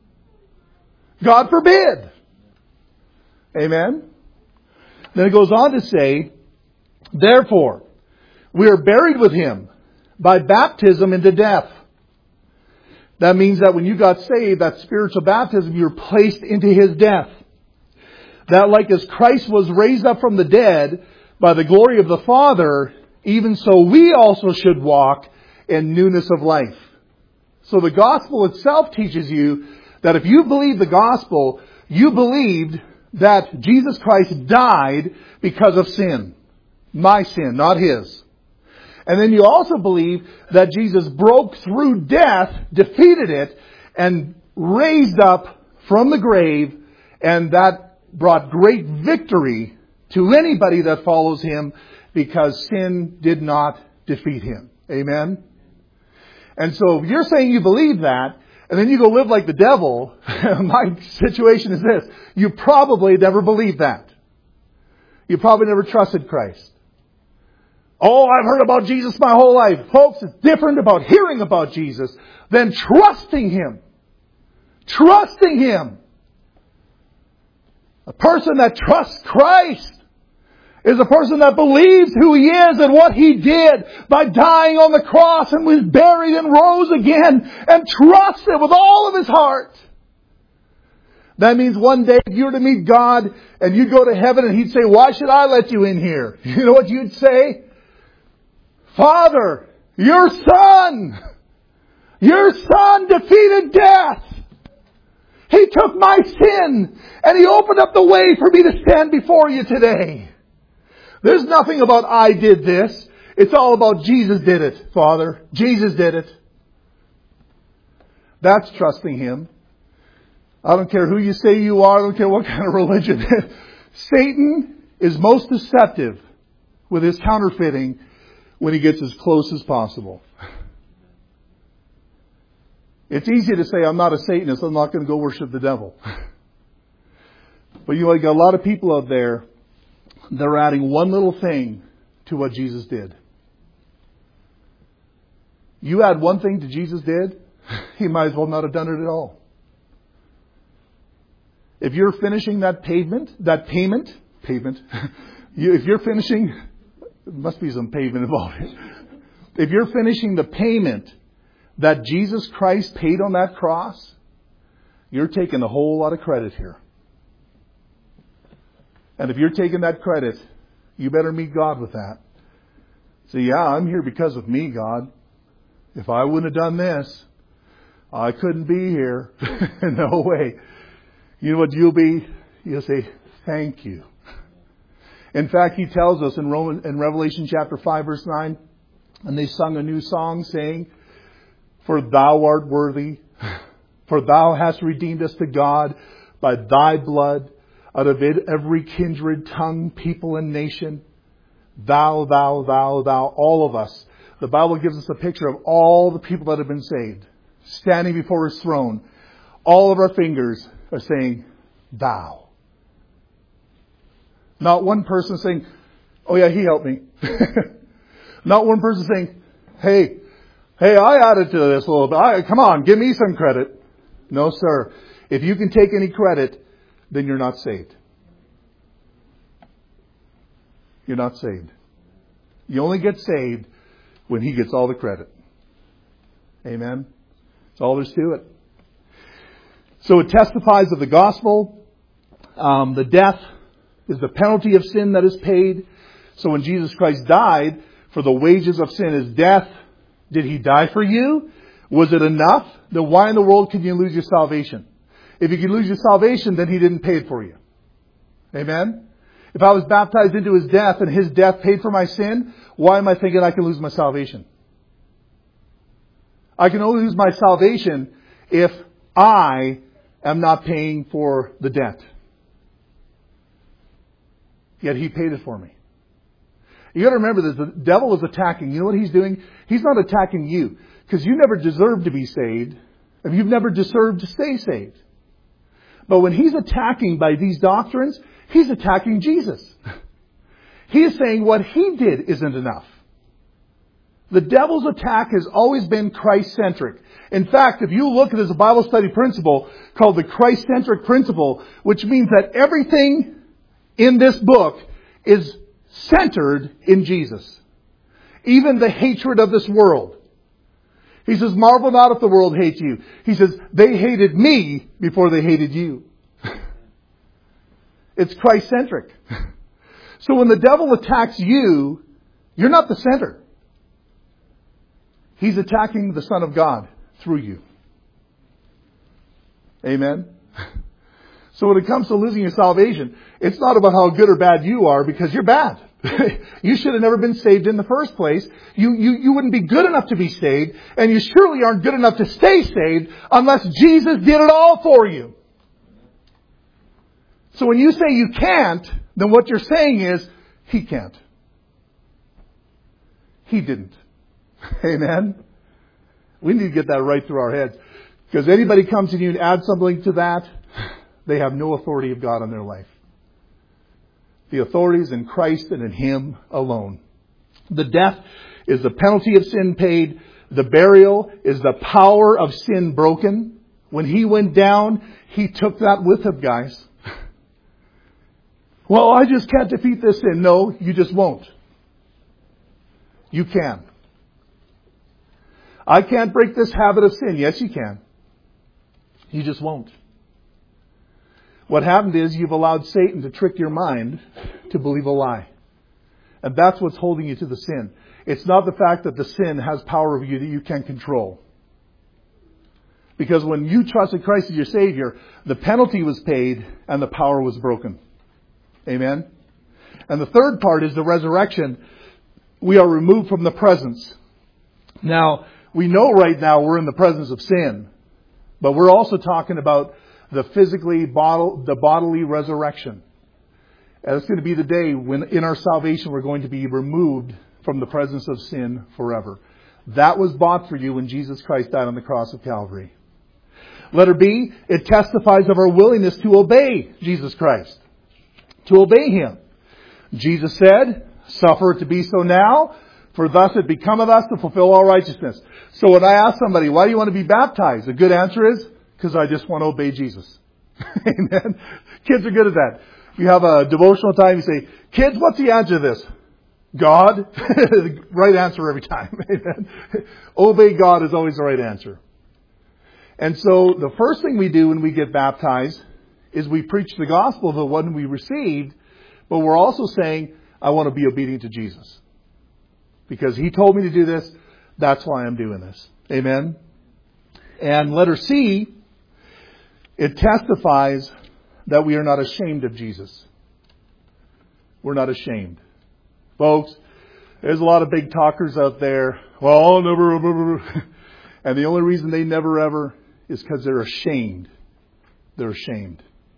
God forbid. Amen. Then it goes on to say, therefore, we are buried with Him by baptism into death. That means that when you got saved, that spiritual baptism, you're placed into His death. That like as Christ was raised up from the dead by the glory of the Father, even so we also should walk in newness of life. So the gospel itself teaches you that if you believe the gospel, you believed that Jesus Christ died because of sin. My sin, not His. And then you also believe that Jesus broke through death, defeated it, and raised up from the grave, and that brought great victory to anybody that follows Him, because sin did not defeat Him. Amen? And so if you're saying you believe that, and then you go live like the devil, my situation is this. You probably never believed that. You probably never trusted Christ. Oh, I've heard about Jesus my whole life. Folks, it's different about hearing about Jesus than trusting Him. Trusting Him. A person that trusts Christ is a person that believes who He is and what He did by dying on the cross and was buried and rose again, and trusts it with all of his heart. That means one day if you were to meet God and you'd go to heaven and He'd say, why should I let you in here? You know what you'd say? Father, your Son, your Son defeated death. He took my sin and He opened up the way for me to stand before you today. There's nothing about I did this. It's all about Jesus did it, Father. Jesus did it. That's trusting Him. I don't care who you say you are. I don't care what kind of religion. Satan is most deceptive with his counterfeiting when he gets as close as possible. It's easy to say, I'm not a Satanist. I'm not going to go worship the devil. But you know, you got a lot of people out there, they're adding one little thing to what Jesus did. You add one thing to Jesus did, He might as well not have done it at all. If you're finishing that pavement, that payment, pavement, you, if you're finishing, there must be some pavement involved. If you're finishing the payment that Jesus Christ paid on that cross, you're taking a whole lot of credit here. And if you're taking that credit, you better meet God with that. Say, yeah, I'm here because of me, God. If I wouldn't have done this, I couldn't be here. No way. You know what you'll be? You'll say, thank you. In fact, He tells us in Roman, in Revelation chapter five, verse nine, and they sung a new song saying, for Thou art worthy, for Thou hast redeemed us to God by Thy blood, out of it every kindred, tongue, people, and nation. Thou, thou, thou, thou, all of us. The Bible gives us a picture of all the people that have been saved, standing before His throne. All of our fingers are saying, Thou. Not one person saying, oh yeah, He helped me. Not one person saying, hey, hey, I added to this a little bit. I, come on, give me some credit. No, sir. If you can take any credit, then you're not saved. You're not saved. You only get saved when He gets all the credit. Amen? That's all there's to it. So it testifies of the gospel. Um, the death is the penalty of sin that is paid. So when Jesus Christ died, for the wages of sin is death. Did He die for you? Was it enough? Then why in the world can you lose your salvation? If you could lose your salvation, then He didn't pay it for you. Amen? If I was baptized into His death and His death paid for my sin, why am I thinking I can lose my salvation? I can only lose my salvation if I am not paying for the debt. Yet He paid it for me. You got to remember that the devil is attacking. You know what he's doing? He's not attacking you because you never deserved to be saved, and you've never deserved to stay saved. But when he's attacking by these doctrines, he's attacking Jesus. He's saying what He did isn't enough. The devil's attack has always been Christ-centric. In fact, if you look at this Bible study principle called the Christ-centric principle, which means that everything in this book is centered in Jesus. Even the hatred of this world. He says, marvel not if the world hates you. He says, they hated me before they hated you. It's Christ-centric. So when the devil attacks you, you're not the center. He's attacking the Son of God through you. Amen? So when it comes to losing your salvation, it's not about how good or bad you are, because you're bad. You should have never been saved in the first place. You, you, you wouldn't be good enough to be saved, and you surely aren't good enough to stay saved unless Jesus did it all for you. So when you say you can't, then what you're saying is, He can't. He didn't. Amen? We need to get that right through our heads. Because anybody comes to you and adds something to that, they have no authority of God on their life. The authority is in Christ and in Him alone. The death is the penalty of sin paid. The burial is the power of sin broken. When He went down, He took that with Him, guys. Well, I just can't defeat this sin. No, you just won't. You can. I can't break this habit of sin. Yes, you can. You just won't. What happened is you've allowed Satan to trick your mind to believe a lie. And that's what's holding you to the sin. It's not the fact that the sin has power over you that you can't control. Because when you trusted Christ as your Savior, the penalty was paid and the power was broken. Amen? And the third part is the resurrection. We are removed from the presence. Now, we know right now we're in the presence of sin. But we're also talking about the physically, bod- the bodily resurrection. And it's going to be the day when in our salvation we're going to be removed from the presence of sin forever. That was bought for you when Jesus Christ died on the cross of Calvary. Letter B, it testifies of our willingness to obey Jesus Christ. To obey Him. Jesus said, suffer it to be so now, for thus it becometh us to fulfill all righteousness. So when I ask somebody, why do you want to be baptized? The good answer is, because I just want to obey Jesus. Amen. Kids are good at that. You have a devotional time, you say, kids, what's the answer to this? God. Right answer every time. Amen. Obey God is always the right answer. And so the first thing we do when we get baptized is we preach the gospel of the one we received, but we're also saying, I want to be obedient to Jesus. Because He told me to do this, that's why I'm doing this. Amen. And letter C, it testifies that we are not ashamed of Jesus. We're not ashamed. Folks, there's a lot of big talkers out there. Well, I'll never, never. And the only reason they never ever is because they're ashamed. They're ashamed.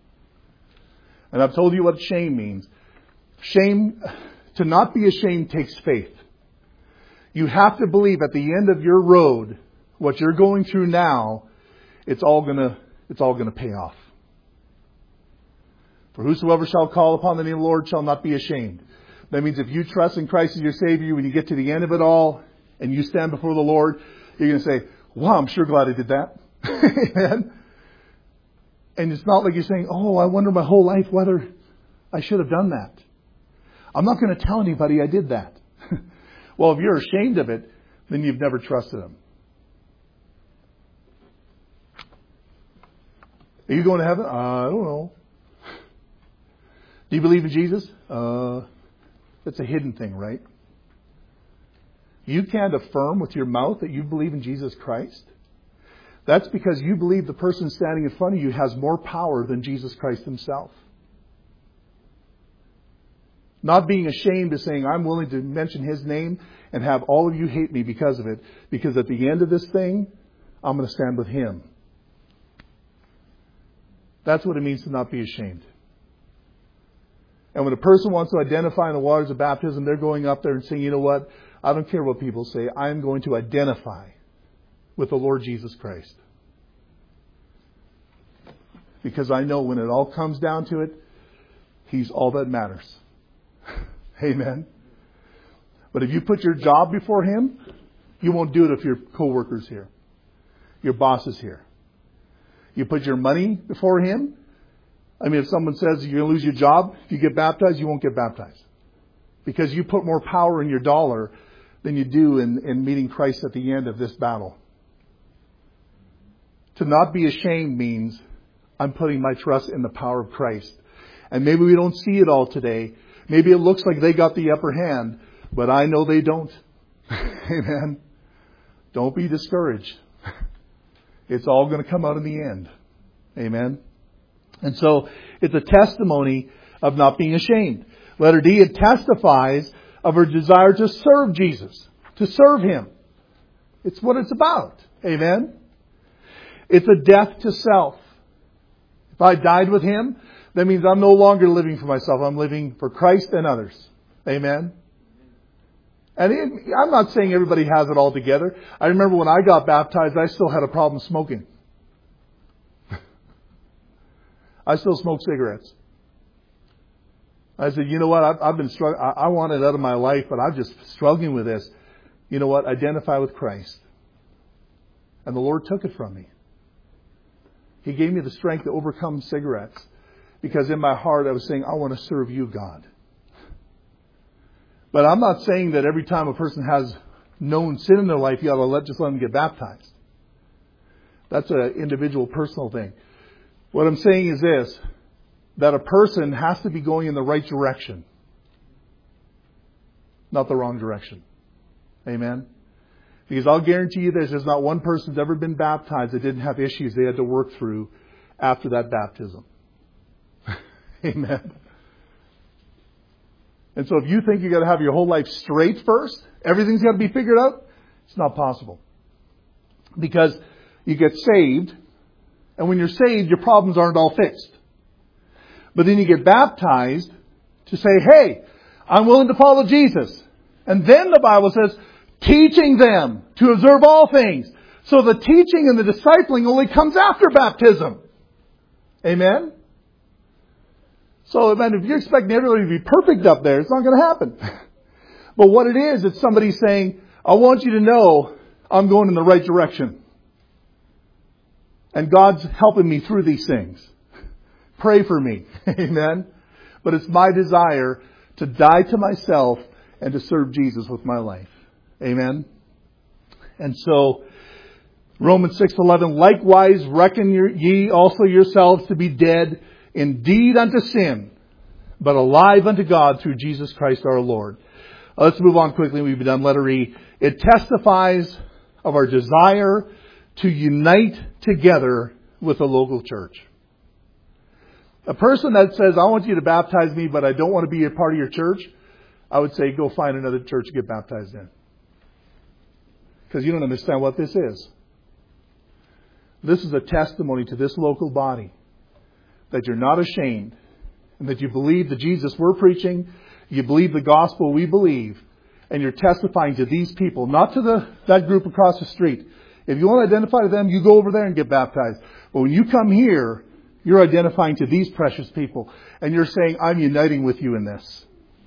And I've told you what shame means. Shame, to not be ashamed takes faith. You have to believe at the end of your road, what you're going through now, it's all gonna, it's all gonna pay off. For whosoever shall call upon the name of the Lord shall not be ashamed. That means if you trust in Christ as your Savior, when you get to the end of it all, and you stand before the Lord, you're going to say, wow, I'm sure glad I did that. Amen. And it's not like you're saying, oh, I wonder my whole life whether I should have done that. I'm not going to tell anybody I did that. Well, if you're ashamed of it, then you've never trusted Him. Are you going to heaven? Uh, I don't know. Do you believe in Jesus? Uh, that's a hidden thing, right? You can't affirm with your mouth that you believe in Jesus Christ. That's because you believe the person standing in front of you has more power than Jesus Christ Himself. Not being ashamed of saying, I'm willing to mention His name and have all of you hate me because of it. Because at the end of this thing, I'm going to stand with Him. That's what it means to not be ashamed. And when a person wants to identify in the waters of baptism, they're going up there and saying, you know what? I don't care what people say. I'm going to identify with the Lord Jesus Christ. Because I know when it all comes down to it, He's all that matters. Amen. But if you put your job before Him, you won't do it if your co-worker's here. Your boss is here. You put your money before Him. I mean, if someone says you're going to lose your job, if you get baptized, you won't get baptized. Because you put more power in your dollar than you do in, in meeting Christ at the end of this battle. To not be ashamed means I'm putting my trust in the power of Christ. And maybe we don't see it all today. Maybe it looks like they got the upper hand, but I know they don't. Amen. Don't be discouraged. It's all going to come out in the end. Amen. And so it's a testimony of not being ashamed. Letter D, it testifies of our desire to serve Jesus, to serve Him. It's what it's about. Amen. It's a death to self. If I died with Him, That means I'm no longer living for myself. I'm living for Christ and others. Amen? And it, I'm not saying everybody has it all together. I remember when I got baptized, I still had a problem smoking. I still smoke cigarettes. I said, you know what? I've, I've been struggling. I, I want it out of my life, but I'm just struggling with this. You know what? Identify with Christ. And the Lord took it from me. He gave me the strength to overcome cigarettes. Because in my heart I was saying, I want to serve you, God. But I'm not saying that every time a person has known sin in their life, you ought to let, just let them get baptized. That's an individual, personal thing. What I'm saying is this, that a person has to be going in the right direction. Not the wrong direction. Amen? Because I'll guarantee you this, there's not one person who's ever been baptized that didn't have issues they had to work through after that baptism. Amen. And so if you think you've got to have your whole life straight first, everything's got to be figured out, it's not possible. Because you get saved, and when you're saved, your problems aren't all fixed. But then you get baptized to say, hey, I'm willing to follow Jesus. And then the Bible says, teaching them to observe all things. So the teaching and the discipling only comes after baptism. Amen? So man, if you're expecting everybody to be perfect up there, it's not going to happen. But what it is, it's somebody saying, I want you to know I'm going in the right direction. And God's helping me through these things. Pray for me. Amen? But it's my desire to die to myself and to serve Jesus with my life. Amen? And so, Romans six eleven, likewise reckon ye also yourselves to be dead indeed unto sin, but alive unto God through Jesus Christ our Lord. Let's move on quickly. We've done letter E. It testifies of our desire to unite together with the local church. A person that says, I want you to baptize me, but I don't want to be a part of your church, I would say, go find another church to get baptized in. Because you don't understand what this is. This is a testimony to this local body that you're not ashamed and that you believe the Jesus we're preaching, you believe the gospel we believe, and you're testifying to these people, not to the that group across the street. If you want to identify to them, you go over there and get baptized. But when you come here, you're identifying to these precious people, and you're saying, I'm uniting with you in this.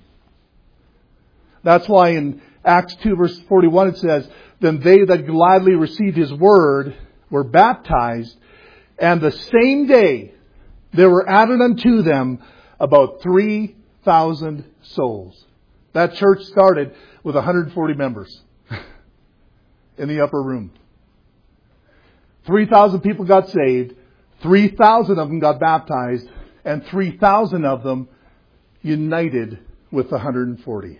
That's why in Acts two verse forty-one it says, then they that gladly received His word were baptized, and the same day there were added unto them about three thousand souls. That church started with one hundred forty members in the upper room. three thousand people got saved, three thousand of them got baptized, and three thousand of them united with the one hundred forty.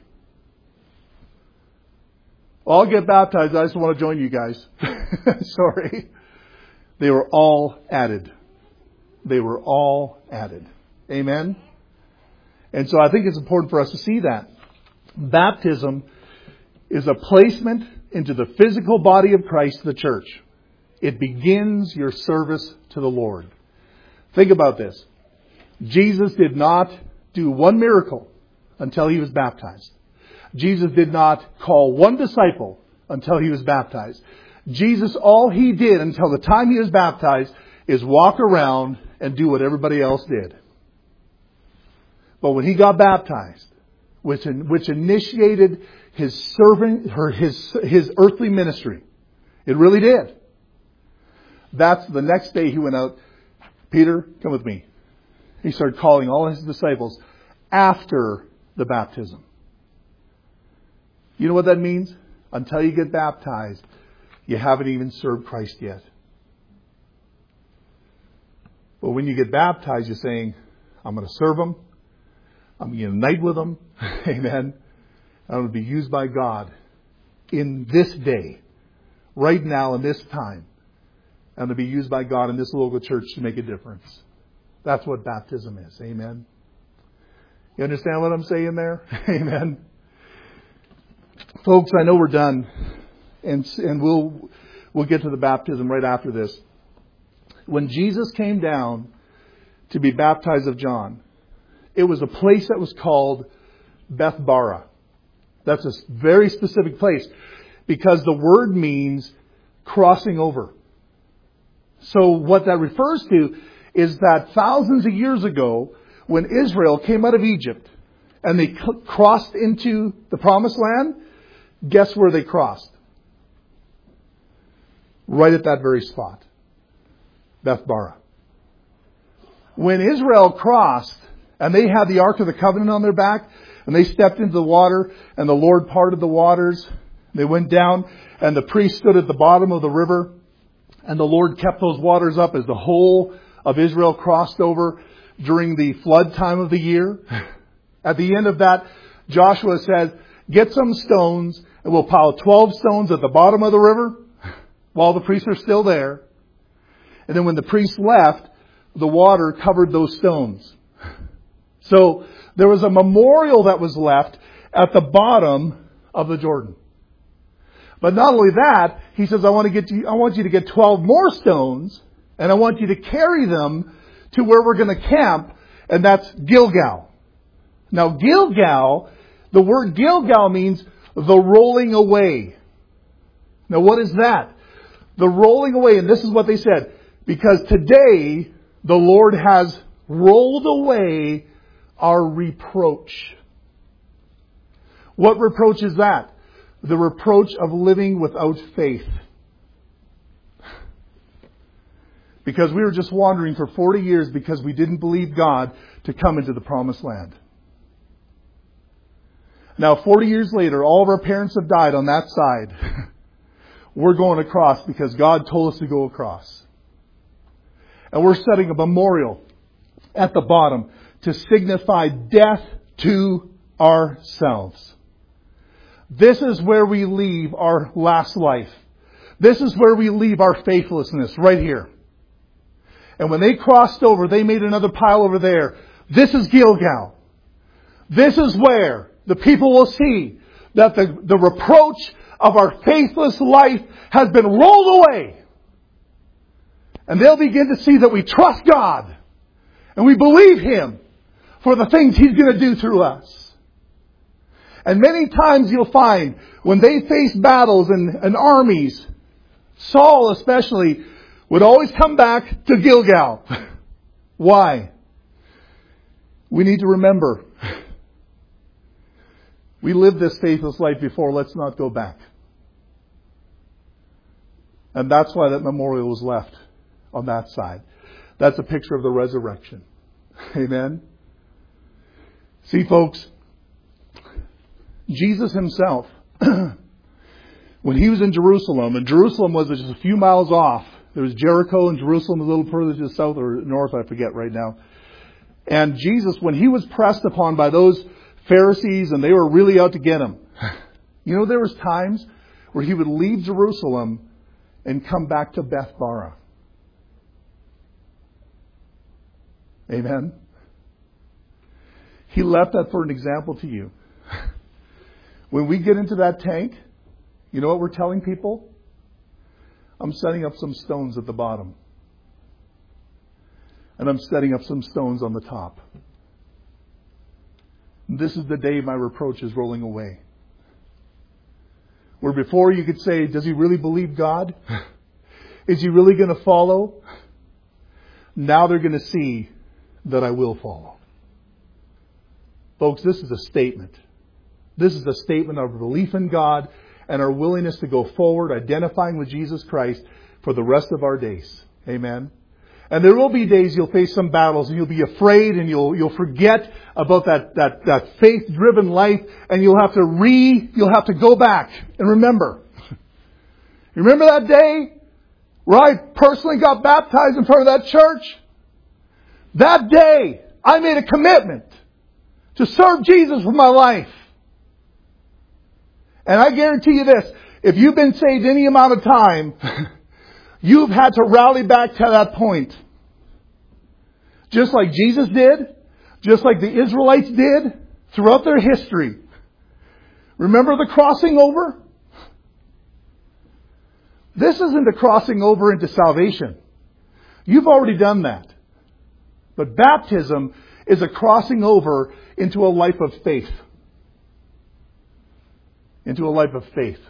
Well, I'll get baptized. I just want to join you guys. Sorry. They were all added. They were all added. Amen? And so I think it's important for us to see that. Baptism is a placement into the physical body of Christ, the church. It begins your service to the Lord. Think about this. Jesus did not do one miracle until He was baptized. Jesus did not call one disciple until He was baptized. Jesus, all He did until the time He was baptized is walk around and do what everybody else did. But when He got baptized, which, which initiated His servant, or his, his earthly ministry, it really did. That's the next day He went out, Peter, come with me. He started calling all His disciples after the baptism. You know what that means? Until you get baptized, you haven't even served Christ yet. But when you get baptized, you're saying, I'm going to serve Him. I'm going to unite with Him. Amen. I'm going to be used by God in this day, right now in this time. I'm going to be used by God in this local church to make a difference. That's what baptism is. Amen. You understand what I'm saying there? Amen. Folks, I know we're done, and and we'll we'll get to the baptism right after this. When Jesus came down to be baptized of John, it was a place that was called Bethbara. That's a very specific place because the word means crossing over. So what that refers to is that thousands of years ago, when Israel came out of Egypt and they crossed into the Promised Land, guess where they crossed? Right at that very spot. Bethbara. When Israel crossed and they had the Ark of the Covenant on their back and they stepped into the water and the Lord parted the waters, they went down and the priest stood at the bottom of the river and the Lord kept those waters up as the whole of Israel crossed over during the flood time of the year. At the end of that, Joshua said, get some stones and we'll pile twelve stones at the bottom of the river while the priests are still there. And then when the priests left, the water covered those stones. So there was a memorial that was left at the bottom of the Jordan. But not only that, he says, I want to get you, I want you to get twelve more stones and I want you to carry them to where we're going to camp, and that's Gilgal. Now Gilgal, the word Gilgal means the rolling away. Now what is that? The rolling away, and this is what they said, because today the Lord has rolled away our reproach. What reproach is that? The reproach of living without faith. Because we were just wandering for forty years because we didn't believe God to come into the Promised Land. Now, forty years later, all of our parents have died on that side. We're going across because God told us to go across. And we're setting a memorial at the bottom to signify death to ourselves. This is where we leave our last life. This is where we leave our faithlessness, right here. And when they crossed over, they made another pile over there. This is Gilgal. This is where the people will see that the, the reproach of our faithless life has been rolled away. And they'll begin to see that we trust God. And we believe Him for the things He's going to do through us. And many times you'll find when they face battles and, and armies, Saul especially would always come back to Gilgal. Why? We need to remember, we lived this faithless life before, let's not go back. And that's why that memorial was left on that side. That's a picture of the resurrection. Amen? See, folks, Jesus Himself, when He was in Jerusalem, and Jerusalem was just a few miles off, there was Jericho and Jerusalem a little further to the south or north, I forget right now. And Jesus, when He was pressed upon by those Pharisees and they were really out to get Him, you know, there was times where He would leave Jerusalem and come back to Bethbara. Amen? He left that for an example to you. When we get into that tank, you know what we're telling people? I'm setting up some stones at the bottom. And I'm setting up some stones on the top. This is the day my reproach is rolling away. Where before you could say, does he really believe God? Is he really going to follow? Now they're going to see that I will follow. Folks, this is a statement. This is a statement of belief in God and our willingness to go forward, identifying with Jesus Christ for the rest of our days. Amen. And there will be days you'll face some battles and you'll be afraid and you'll you'll forget about that, that, that faith-driven life, and you'll have to re you'll have to go back and remember. You remember that day where I personally got baptized in front of that church? That day I made a commitment to serve Jesus with my life. And I guarantee you this, if you've been saved any amount of time, you've had to rally back to that point. Just like Jesus did, just like the Israelites did throughout their history. Remember the crossing over? This isn't a crossing over into salvation. You've already done that. But baptism is a crossing over into a life of faith. Into a life of faith.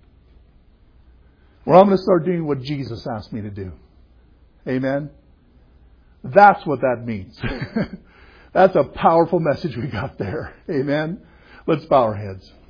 Where I'm going to start doing what Jesus asked me to do. Amen? That's what that means. That's a powerful message we got there. Amen? Let's bow our heads.